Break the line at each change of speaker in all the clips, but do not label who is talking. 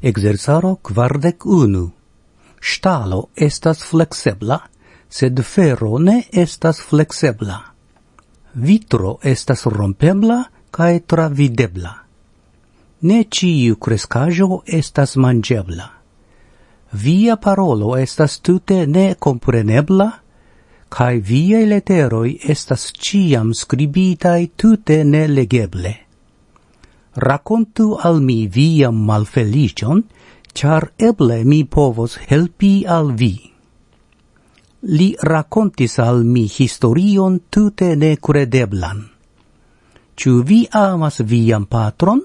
Exersaro 41. Ŝtalo estas fleksebla, sed fero ne estas fleksebla. Vitro estas rompebla kaj travidebla. Ne ĉiu kreskaĵo estas manĝebla. Via parolo estas tute nekomprenebla, kaj viaj leteroj estas ĉiam skribitaj tute nelegeble. Rakontu al mi vian malfeliĉon, ĉar eble mi povos helpi al vi. Li rakontis al mi historion tute nekredeblan. Ĉu vi amas vian patron?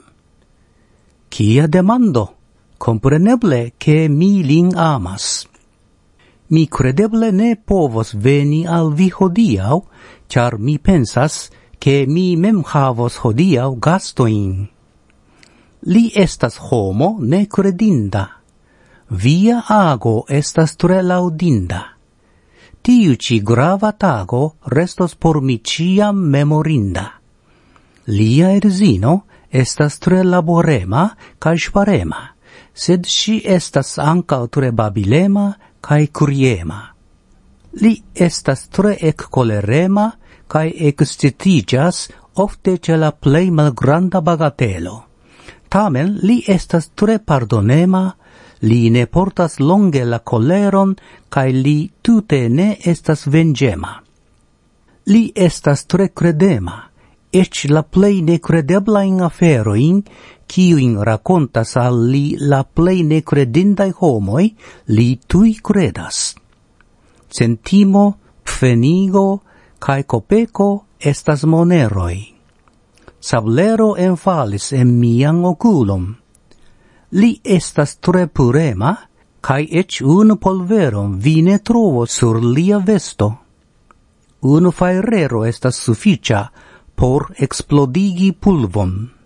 Kia demando! Compreneble che mi lin amas. Mi credeble ne povos veni al vi hodiaŭ, ĉar mi pensas, che mi mem havos hodiaŭ gastoin. Li estas homo nekredinda. Via ago estas tre laŭdinda. Tiu ĉi grava tago restos por mi ĉiam memorinda. Lia edzino estas tre laborema kaj ŝparema, sed ŝi estas ankaŭ tre babilema kaj kuriema. Li estas tre ekkolerema kaj ekscitiĝas ofte ĉe la plej malgranda bagatelo. Tamen li estas tre pardonema, li ne portas longe la koleron kaj li tute ne estas venĝema. Li estas tre kredema, eĉ la plej nekredeblajn aferojn, kiujn rakontas al li la plej nekredindaj homoj, li tuj kredas. Centimo, pfenigo kaj kopeko estas moneroj. Sablero enfalis en mian okulon. Li estas tre purema, kaj eĉ unu polveron vi ne trovos sur lia vesto. Unu fajrero estas sufiĉa por eksplodigi pulvon.